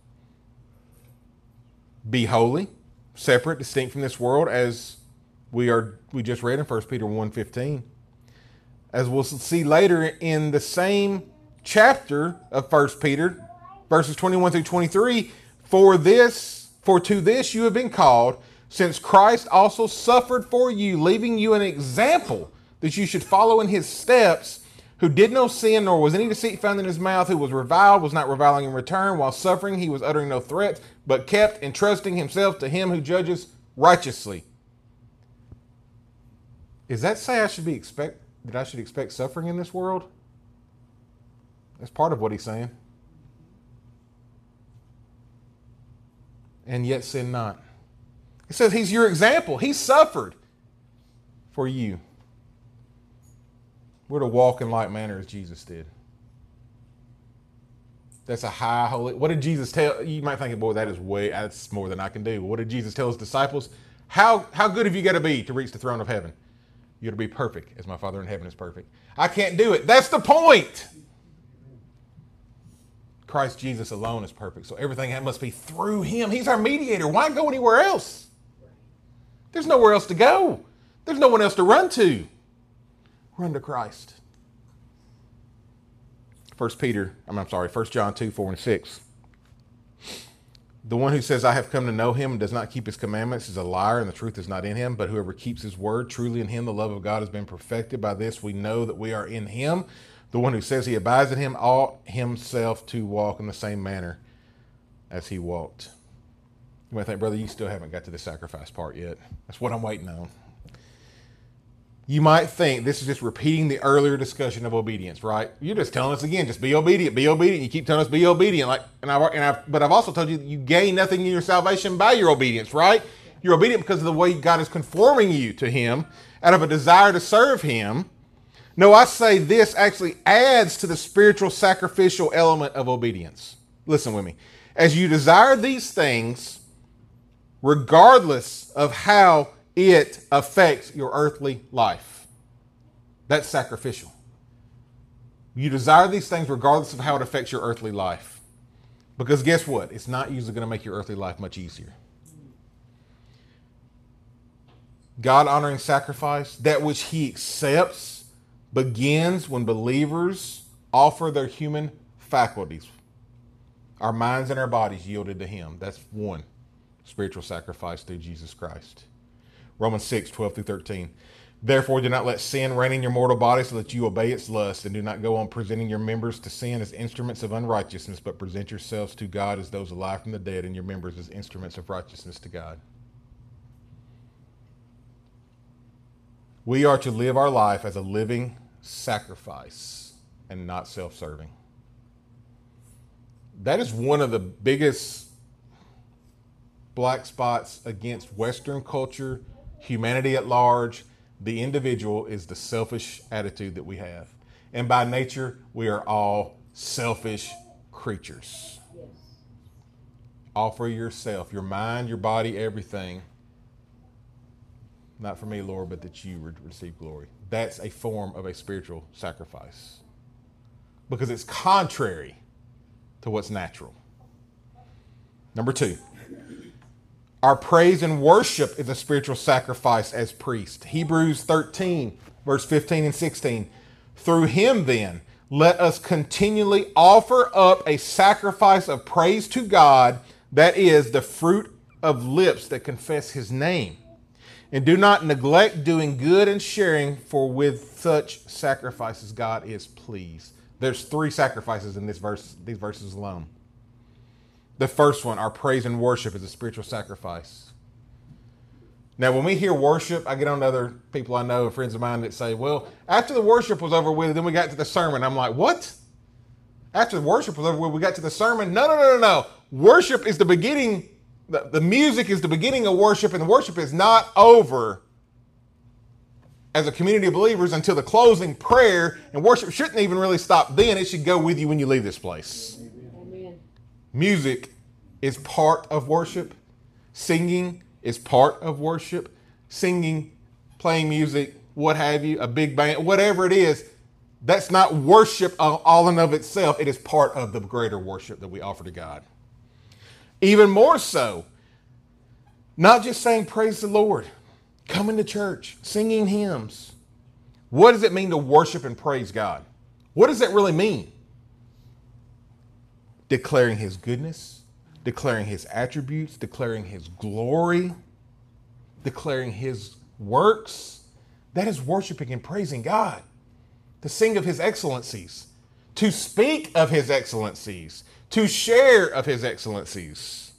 Be holy, separate, distinct from this world, as we just read in 1 Peter 1:15. As we'll see later in the same chapter of 1 Peter, verses 21 through 23, For to this you have been called, since Christ also suffered for you, leaving you an example that you should follow in his steps, who did no sin, nor was any deceit found in his mouth, who was reviled, was not reviling in return. While suffering, he was uttering no threats, but kept entrusting himself to him who judges righteously. Does that say I should expect suffering in this world? That's part of what he's saying. And yet sin not. It says he's your example. He suffered for you. We're to walk in like manner as Jesus did. That's a high, holy. What did Jesus tell? You might think, boy, that's more than I can do. What did Jesus tell his disciples? How good have you got to be to reach the throne of heaven? You got to be perfect as my Father in heaven is perfect. I can't do it. That's the point. Christ Jesus alone is perfect. So everything must be through him. He's our mediator. Why go anywhere else? There's nowhere else to go. There's no one else to run to. Run to Christ. 1 John 2, 4 and 6. The one who says, I have come to know him and does not keep his commandments is a liar, and the truth is not in him. But whoever keeps his word, truly in him the love of God has been perfected. By this we know that we are in him. The one who says he abides in him ought himself to walk in the same manner as he walked. You might think, brother, you still haven't got to the sacrifice part yet. That's what I'm waiting on. You might think this is just repeating the earlier discussion of obedience, right? You're just telling us again, just be obedient, be obedient. You keep telling us be obedient. But I've also told you that you gain nothing in your salvation by your obedience, right? You're obedient because of the way God is conforming you to him out of a desire to serve him. No, I say this actually adds to the spiritual sacrificial element of obedience. Listen with me. As you desire these things, regardless of how it affects your earthly life, that's sacrificial. You desire these things regardless of how it affects your earthly life. Because guess what? It's not usually going to make your earthly life much easier. God-honoring sacrifice, that which he accepts, begins when believers offer their human faculties. Our minds and our bodies yielded to him. That's one spiritual sacrifice through Jesus Christ. Romans 6:12-13. Therefore, do not let sin reign in your mortal body so that you obey its lust, and do not go on presenting your members to sin as instruments of unrighteousness, but present yourselves to God as those alive from the dead, and your members as instruments of righteousness to God. We are to live our life as a living sacrifice and not self-serving. That is one of the biggest black spots against Western culture, humanity at large. The individual is the selfish attitude that we have. And by nature, we are all selfish creatures. Yes. Offer yourself, your mind, your body, everything. Not for me, Lord, but that you would receive glory. That's a form of a spiritual sacrifice. Because it's contrary to what's natural. Number 2. Our praise and worship is a spiritual sacrifice as priests. Hebrews 13, verse 15 and 16. Through him, then, let us continually offer up a sacrifice of praise to God, that is, the fruit of lips that confess his name. And do not neglect doing good and sharing, for with such sacrifices God is pleased. There's 3 sacrifices in these verses alone. The first one, our praise and worship, is a spiritual sacrifice. Now, when we hear worship, I get on to other people I know, friends of mine, that say, well, after the worship was over with, then we got to the sermon. I'm like, what? After the worship was over with, we got to the sermon? No. Worship is the beginning. The music is the beginning of worship, and the worship is not over as a community of believers until the closing prayer, and worship shouldn't even really stop then. It should go with you when you leave this place. Amen. Music is part of worship. Singing is part of worship. Singing, playing music, what have you, a big band, whatever it is, that's not worship all in of itself. It is part of the greater worship that we offer to God. Even more so, not just saying praise the Lord, coming to church, singing hymns. What does it mean to worship and praise God? What does that really mean? Declaring his goodness, declaring his attributes, declaring his glory, declaring his works. That is worshiping and praising God. To sing of his excellencies, to speak of his excellencies, to share of his excellencies.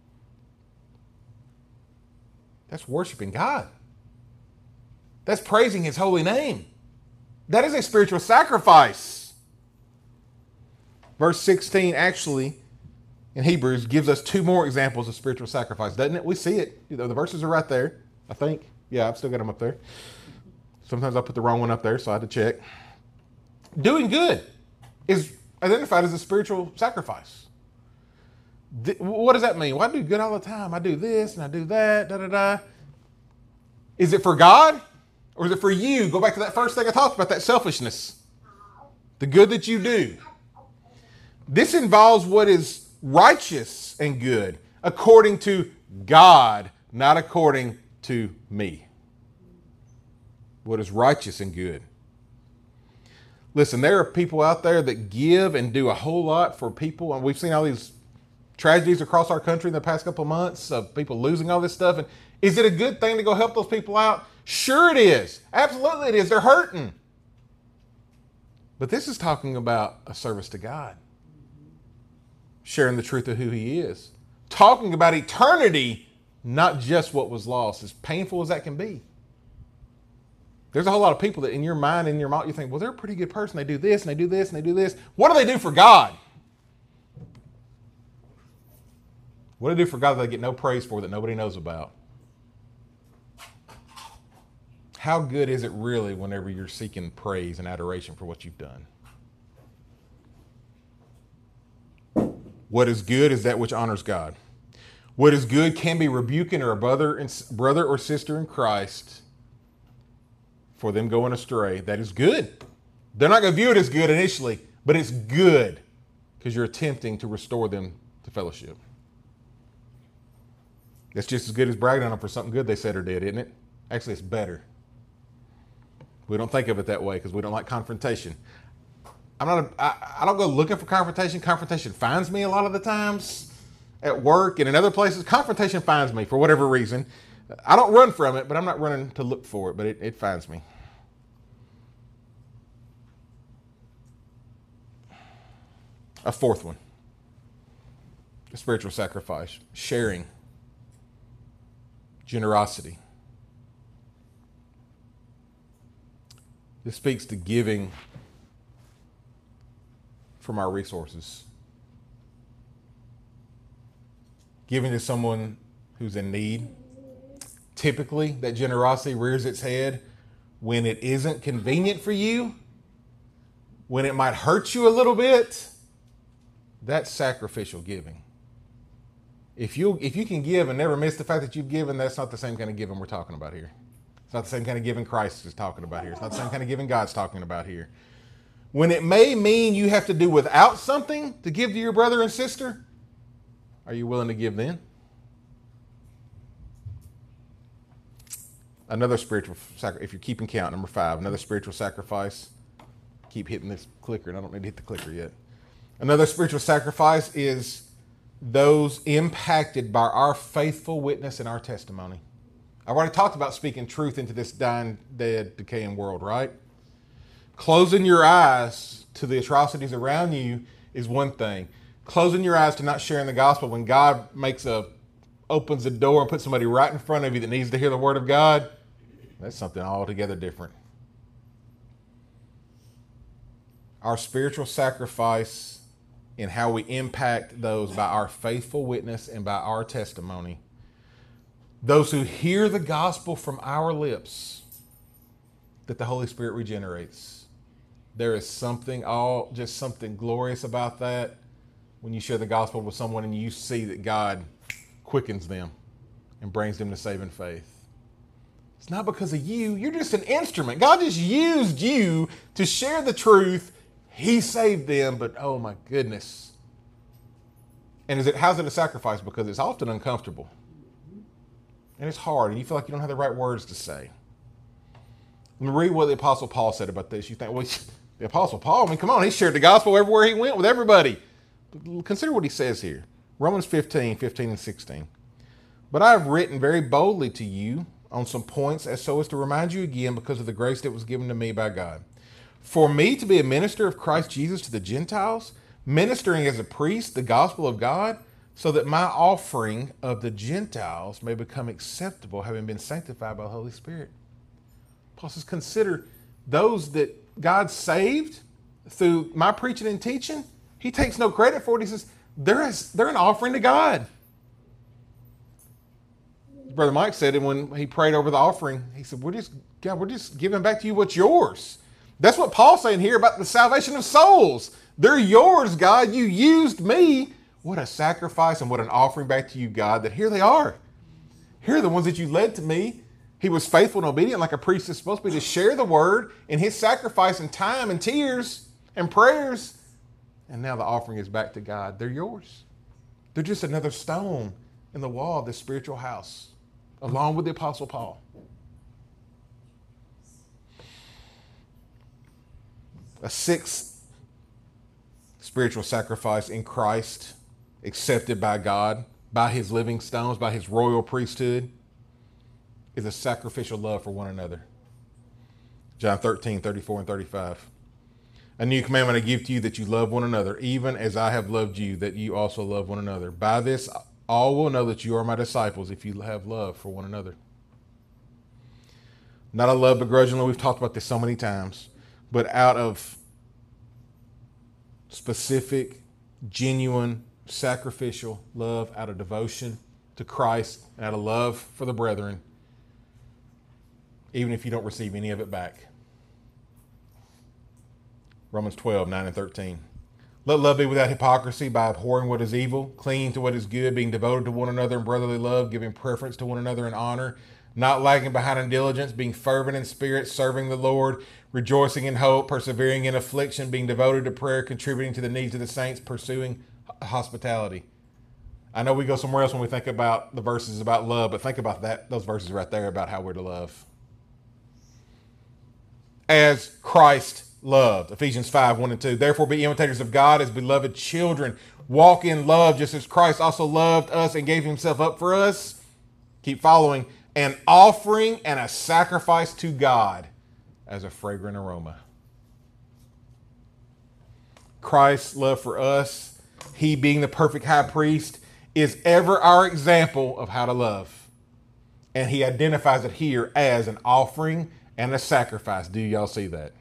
That's worshiping God. That's praising his holy name. That is a spiritual sacrifice. Verse 16 actually in Hebrews gives us 2 more examples of spiritual sacrifice, doesn't it? We see it. The verses are right there, I think. Yeah, I've still got them up there. Sometimes I put the wrong one up there, so I had to check. Doing good is identified as a spiritual sacrifice. What does that mean? Well, I do good all the time. I do this and I do that, Is it for God or is it for you? Go back to that first thing I talked about, that selfishness. The good that you do. This involves what is righteous and good according to God, not according to me. What is righteous and good. Listen, there are people out there that give and do a whole lot for people, and we've seen all these tragedies across our country in the past couple of months of people losing all this stuff. And is it a good thing to go help those people out? Sure it is. Absolutely it is. They're hurting. But this is talking about a service to God. Sharing the truth of who he is. Talking about eternity, not just what was lost, as painful as that can be. There's a whole lot of people that in your mind, in your mouth, you think, well, they're a pretty good person. They do this and they do this and they do this. What do they do for God? What do they do for God that they get no praise for, that nobody knows about? How good is it really whenever you're seeking praise and adoration for what you've done? What is good is that which honors God. What is good can be rebuking a brother or sister in Christ for them going astray. That is good. They're not going to view it as good initially, but it's good because you're attempting to restore them to fellowship. That's just as good as bragging on them for something good they said or did, isn't it? Actually, it's better. We don't think of it that way because we don't like confrontation. I don't go looking for confrontation. Confrontation finds me a lot of the times at work and in other places. Confrontation finds me for whatever reason. I don't run from it, but I'm not running to look for it, but it finds me. A fourth one, a spiritual sacrifice, sharing, generosity. This speaks to giving from our resources. Giving to someone who's in need. Typically, that generosity rears its head when it isn't convenient for you, when it might hurt you a little bit. That's sacrificial giving. If you can give and never miss the fact that you've given, that's not the same kind of giving we're talking about here. It's not the same kind of giving Christ is talking about here. It's not the same kind of giving God's talking about here. When it may mean you have to do without something to give to your brother and sister, are you willing to give then? Another spiritual sacrifice, if you're keeping count, number 5, another spiritual sacrifice. Keep hitting this clicker, and I don't need to hit the clicker yet. Another spiritual sacrifice is those impacted by our faithful witness and our testimony. I've already talked about speaking truth into this dying, dead, decaying world, right? Closing your eyes to the atrocities around you is one thing. Closing your eyes to not sharing the gospel when God opens the door and puts somebody right in front of you that needs to hear the word of God, that's something altogether different. Our spiritual sacrifice in how we impact those by our faithful witness and by our testimony. Those who hear the gospel from our lips that the Holy Spirit regenerates. There is something glorious about that when you share the gospel with someone and you see that God quickens them and brings them to saving faith. It's not because of you. You're just an instrument. God just used you to share the truth. He saved them, but oh my goodness. And how's it a sacrifice? Because it's often uncomfortable. And it's hard, and you feel like you don't have the right words to say. Let me read what the Apostle Paul said about this. You think, well, the Apostle Paul, come on, he shared the gospel everywhere he went with everybody. But consider what he says here. Romans 15 and 16. But I have written very boldly to you on some points so as to remind you again because of the grace that was given to me by God. For me to be a minister of Christ Jesus to the Gentiles, ministering as a priest the gospel of God, so that my offering of the Gentiles may become acceptable, having been sanctified by the Holy Spirit. Paul says, consider those that God saved through my preaching and teaching. He takes no credit for it. He says, they're an offering to God. Brother Mike said it when he prayed over the offering. He said, we're just giving back to you what's yours. That's what Paul's saying here about the salvation of souls. They're yours, God. You used me. What a sacrifice and what an offering back to you, God, that here they are. Here are the ones that you led to me. He was faithful and obedient like a priest is supposed to be to share the word in his sacrifice and time and tears and prayers. And now the offering is back to God. They're yours. They're just another stone in the wall of this spiritual house, along with the Apostle Paul. A sixth spiritual sacrifice in Christ, accepted by God, by his living stones, by his royal priesthood, is a sacrificial love for one another. John 13, 34 and 35. A new commandment I give to you, that you love one another, even as I have loved you, that you also love one another. By this, all will know that you are my disciples, if you have love for one another. Not a love begrudgingly. We've talked about this so many times. But out of specific, genuine, sacrificial love, out of devotion to Christ, and out of love for the brethren, even if you don't receive any of it back. Romans 12, 9 and 13. Let love be without hypocrisy, by abhorring what is evil, clinging to what is good, being devoted to one another in brotherly love, giving preference to one another in honor, not lagging behind in diligence, being fervent in spirit, serving the Lord, rejoicing in hope, persevering in affliction, being devoted to prayer, contributing to the needs of the saints, pursuing hospitality. I know we go somewhere else when we think about the verses about love, but think about those verses right there about how we're to love. As Christ loved. Ephesians 5, 1 and 2. Therefore be imitators of God as beloved children. Walk in love just as Christ also loved us and gave himself up for us. Keep following. An offering and a sacrifice to God as a fragrant aroma. Christ's love for us, he being the perfect high priest, is ever our example of how to love. And he identifies it here as an offering and a sacrifice. Do y'all see that?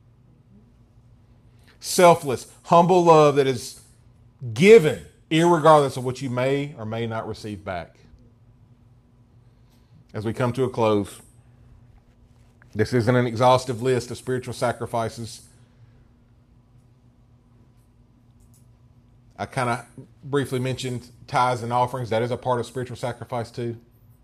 Selfless, humble love that is given irregardless of what you may or may not receive back. As we come to a close, this isn't an exhaustive list of spiritual sacrifices. I kind of briefly mentioned tithes and offerings. That is a part of spiritual sacrifice too.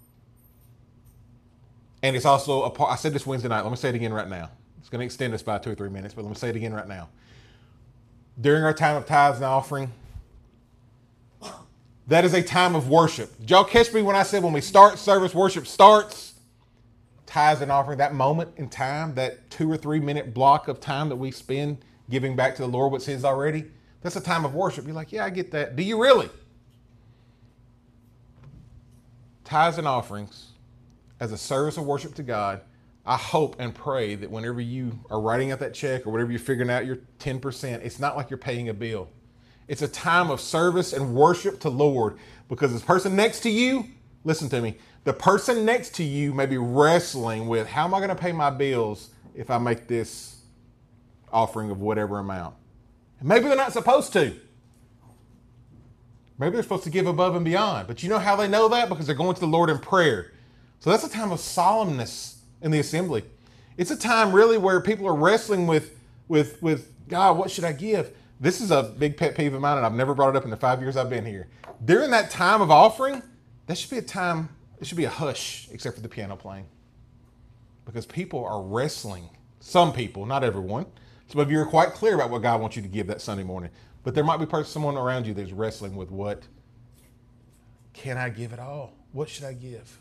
And it's also a part, I said this Wednesday night. Let me say it again right now. It's going to extend us by 2 or 3 minutes, but let me say it again right now. During our time of tithes and offering, that is a time of worship. Did y'all catch me when I said when we start service, worship starts? Tithes and offering, that moment in time, that 2 or 3 minute block of time that we spend giving back to the Lord what's his already, that's a time of worship. You're like, yeah, I get that. Do you really? Tithes and offerings as a service of worship to God, I hope and pray that whenever you are writing out that check or whatever you're figuring out your 10%, it's not like you're paying a bill. It's a time of service and worship to Lord, because this person next to you, listen to me, the person next to you may be wrestling with, how am I going to pay my bills if I make this offering of whatever amount? And maybe they're not supposed to. Maybe they're supposed to give above and beyond. But you know how they know that? Because they're going to the Lord in prayer. So that's a time of solemnness in the assembly. It's a time really where people are wrestling with God, what should I give? This is a big pet peeve of mine, and I've never brought it up in the 5 years I've been here. During that time of offering, that should be a time, it should be a hush, except for the piano playing. Because people are wrestling. Some people, not everyone. Some of you are quite clear about what God wants you to give that Sunday morning. But there might be someone around you that's wrestling with what, can I give it all? What should I give?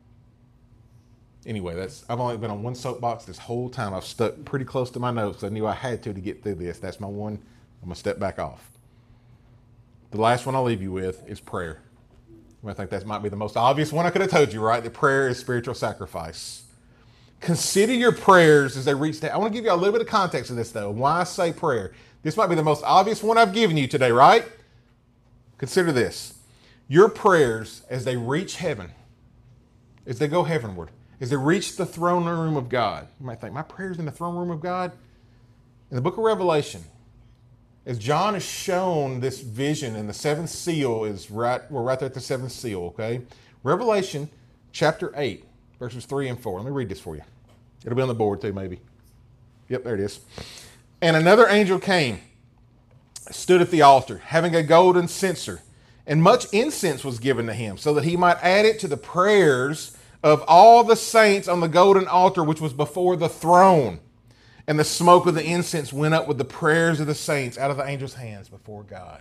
Anyway, I've only been on one soapbox this whole time. I've stuck pretty close to my notes because I knew I had to get through this. That's my one. I'm going to step back off. The last one I'll leave you with is prayer. I think that might be the most obvious one I could have told you, right? That prayer is spiritual sacrifice. Consider your prayers as they reach that. I want to give you a little bit of context of this, though. Why I say prayer. This might be the most obvious one I've given you today, right? Consider this. Your prayers as they reach heaven, as they go heavenward, as they reach the throne room of God. You might think, my prayers in the throne room of God? In the book of Revelation, as John is shown this vision, and the seventh seal is we're right there at the seventh seal, okay? Revelation chapter 8, verses 3 and 4. Let me read this for you. It'll be on the board too, maybe. Yep, there it is. And another angel came, stood at the altar, having a golden censer, and much incense was given to him, so that he might add it to the prayers of all the saints on the golden altar which was before the throne. And the smoke of the incense went up with the prayers of the saints out of the angel's hands before God.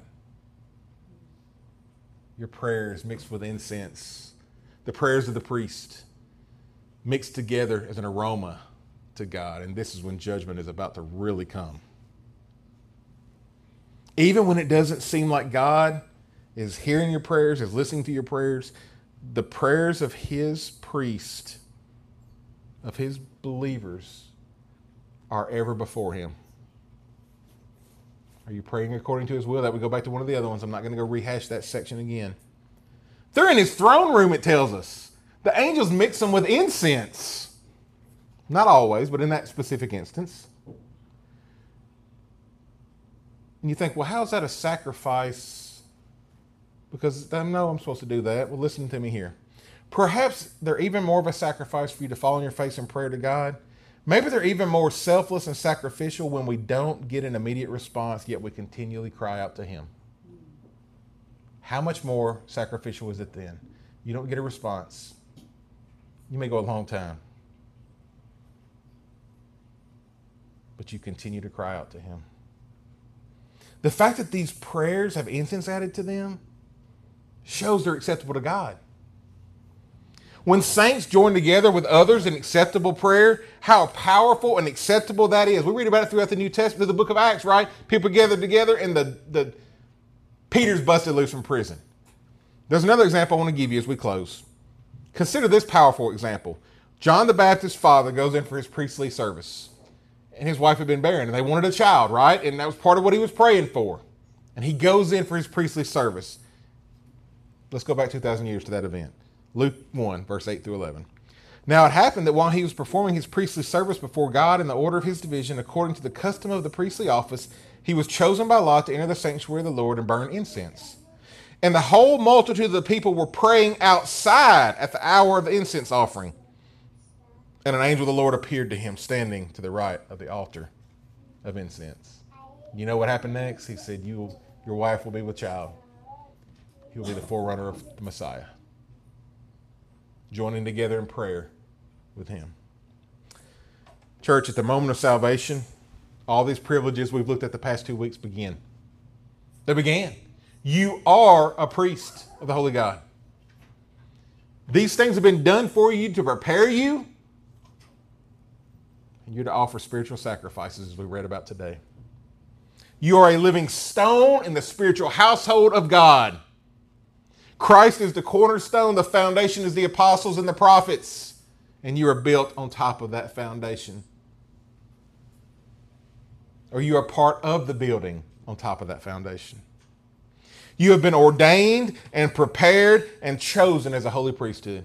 Your prayers mixed with incense, the prayers of the priest, mixed together as an aroma to God. And this is when judgment is about to really come. Even when it doesn't seem like God is hearing your prayers, is listening to your prayers, the prayers of his priest, of his believers, are ever before him. Are you praying according to his will? That would go back to one of the other ones. I'm not going to go rehash that section again. They're in his throne room, it tells us. The angels mix them with incense. Not always, but in that specific instance. And you think, well, how's that a sacrifice? Because I know I'm supposed to do that. Well, listen to me here. Perhaps they're even more of a sacrifice for you to fall on your face in prayer to God. Maybe they're even more selfless and sacrificial when we don't get an immediate response, yet we continually cry out to him. How much more sacrificial is it then? You don't get a response. You may go a long time. But you continue to cry out to him. The fact that these prayers have incense added to them shows they're acceptable to God. When saints join together with others in acceptable prayer, how powerful and acceptable that is. We read about it throughout the New Testament, through the book of Acts, right? People gathered together and the Peter's busted loose from prison. There's another example I want to give you as we close. Consider this powerful example. John the Baptist's father goes in for his priestly service. And his wife had been barren, and they wanted a child, right? And that was part of what he was praying for. And he goes in for his priestly service. Let's go back 2,000 years to that event. Luke 1, verse 8 through 11. Now it happened that while he was performing his priestly service before God in the order of his division, according to the custom of the priestly office, he was chosen by lot to enter the sanctuary of the Lord and burn incense. And the whole multitude of the people were praying outside at the hour of the incense offering. And an angel of the Lord appeared to him, standing to the right of the altar of incense. You know what happened next? He said, your wife will be with child. He will be the forerunner of the Messiah. Joining together in prayer with him. Church, at the moment of salvation, all these privileges we've looked at the past 2 weeks begin. They began. You are a priest of the Holy God. These things have been done for you to prepare you. And you're to offer spiritual sacrifices, as we read about today. You are a living stone in the spiritual household of God. Christ is the cornerstone. The foundation is the apostles and the prophets. And you are built on top of that foundation. Or you are part of the building on top of that foundation. You have been ordained and prepared and chosen as a holy priesthood.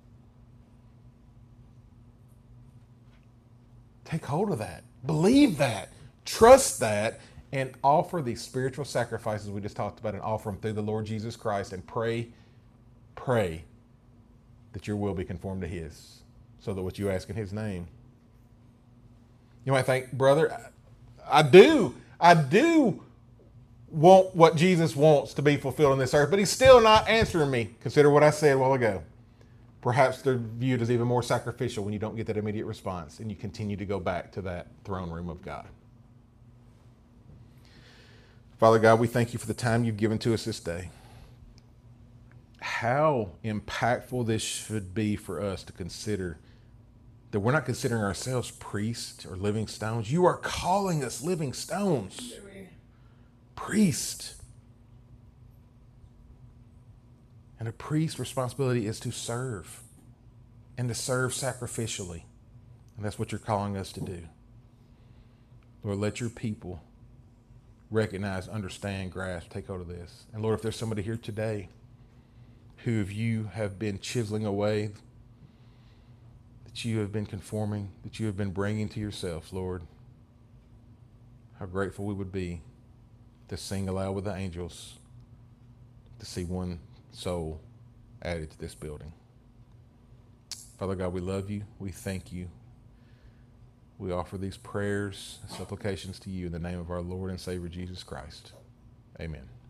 Take hold of that. Believe that. Trust that. And offer these spiritual sacrifices we just talked about and offer them through the Lord Jesus Christ and pray that your will be conformed to his so that what you ask in his name. You might think, brother, I do want what Jesus wants to be fulfilled on this earth, but he's still not answering me. Consider what I said a while ago. Perhaps they're viewed as even more sacrificial when you don't get that immediate response and you continue to go back to that throne room of God. Father God, we thank you for the time you've given to us this day. How impactful this should be for us to consider that we're not considering ourselves priests or living stones. You are calling us living stones. Priest. And a priest's responsibility is to serve and to serve sacrificially. And that's what you're calling us to do. Lord, let your people recognize, understand, grasp, take hold of this. And Lord, if there's somebody here today who of you have been chiseling away, that you have been conforming, that you have been bringing to yourself, Lord, how grateful we would be to sing aloud with the angels to see one soul added to this building. Father God, we love you. We thank you. We offer these prayers and supplications to you in the name of our Lord and Savior Jesus Christ. Amen.